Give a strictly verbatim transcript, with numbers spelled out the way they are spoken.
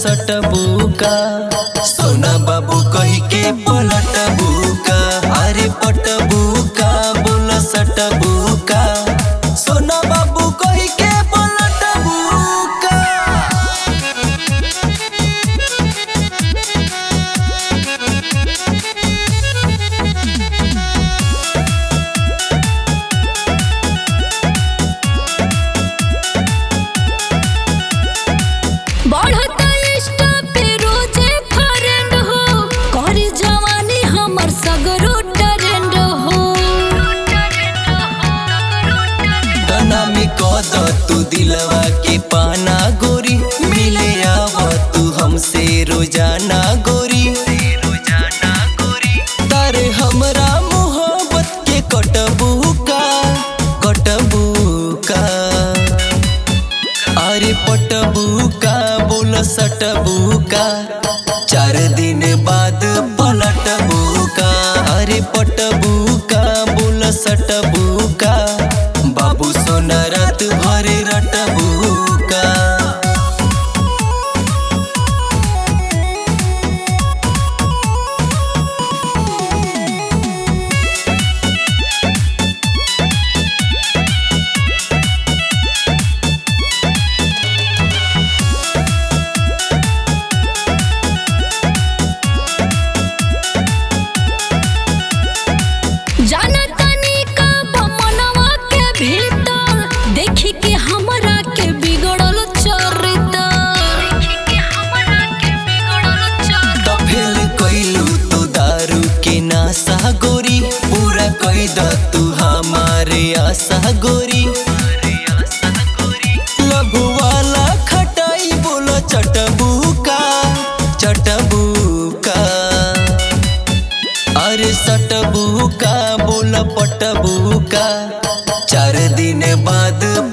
सटबुका सोना बाबू कही के पलटबुका अरे पटबुका बोल सटबुका सोना बाबू कही के पलटबुका। तू दिलवा के पाना गोरी मिले आव तू हमसे रोजाना गोरी रोजाना गोरी तारे हमरा मोहब्बत के कटबुका कटबुका अरे पटबुका बोल सटबुका चार दिन बाद पलटबुका अरे पटबुका बोल सटबुका बाबू सोना रात भरे रटबुका। आशा गोरी पूरा कई द तू हमारे आशा गोरी लभु वाला खटाई बोलो चटबुका चटबुका अरे सटबुका बोल पटबुका चार दिन बाद